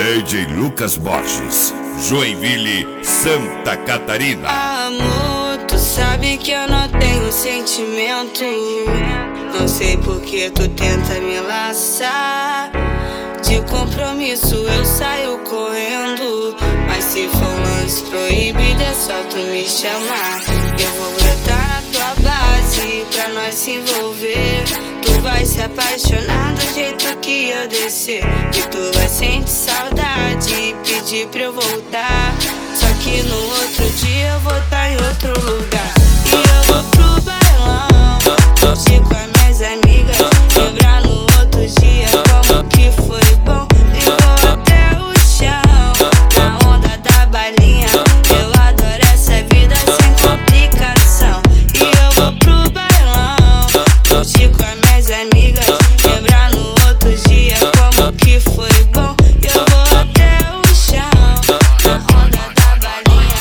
DJ Lucas Borges, Joinville, Santa Catarina. Amor, tu sabe que eu não tenho sentimento. Não sei por que tu tenta me laçar. De compromisso eu saio correndo, mas se for um lance proibido é só tu me chamar. Eu vou brotar na tua base pra nós se envolver. Tu vai se apaixonar do jeito que eu descer, e tu vai sentir saudade e pedir pra eu voltar. Só que no outro dia eu vou estar em outro lugar. E eu vou pro bailão, curtir com as minhas amigas, lembrar no outro dia como que foi bom. E vou até o chão, na onda da balinha. Eu adoro essa vida sem complicação. E eu vou pro bailão, curtir com as minhas amigas, lembrar no outro dia como que foi bom. E eu vou até o chão, na onda da balinha.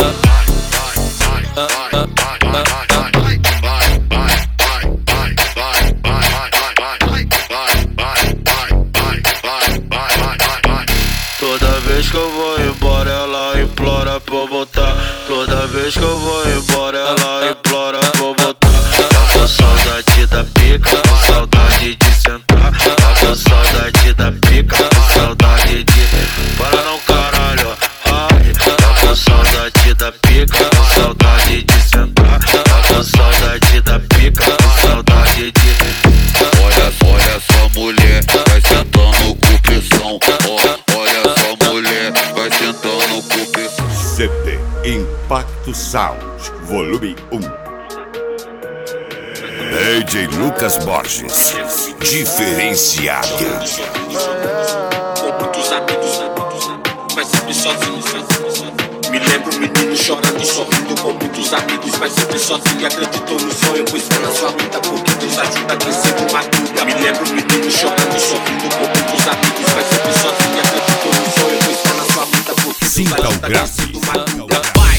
Toda vez que eu vou embora ela implora pra eu voltar. Toda vez que eu vou embora ela implora pra eu voltar. Tá com saudade da pica, com saudade de sentar. Tá com saudade da pica, com saudade de... Para não, caralho, ai. Tá com saudade da pica, com saudade de sentar. Tá com saudade da pica, com saudade de... Olha só, mulher, vai sentando com pressão. Olha só, mulher, vai sentando com pressão. CD Impacto Sound, volume 1. DJ Lucas Borges, diferenciado. Com muitos amigos, mas sempre sozinho. Me lembro, menino chorando e sorrindo com muitos amigos, mas sempre sozinho. Acreditou no sonho, pois fé na sua vida, porque Deus ajuda a crescer de madruga. Me lembro, menino chorando e sorrindo com muitos amigos, mas sempre sozinho. Acreditou no sonho, pois fé na sua vida, porque Deus Sinta o ajuda a grave. crescer de madruga.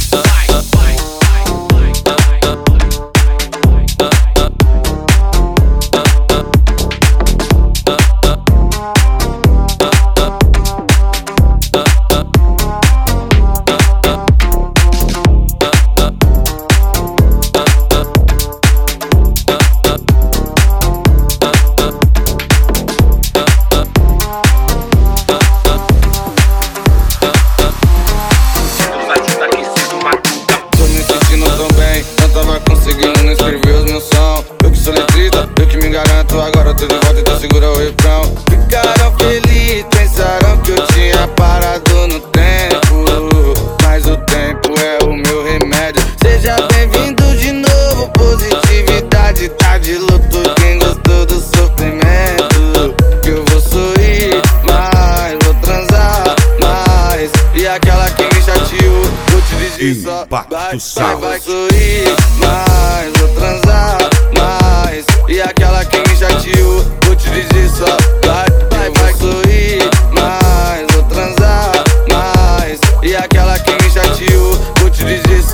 Agora eu tô de volta, então segura o refrão. Ficaram felizes, pensaram que eu tinha parado no tempo, mas o tempo é o meu remédio. Seja bem-vindo de novo, positividade tá de luto. Quem gostou do sofrimento, que eu vou sorrir mais, vou transar mais. E aquela que me chateou, vou te dizer só vai sorrir mais, vou transar mais. E aquela que me chateou, vou te dizer só vai sorrir mais, vou transar mais. E aquela que me chateou, vou te dizer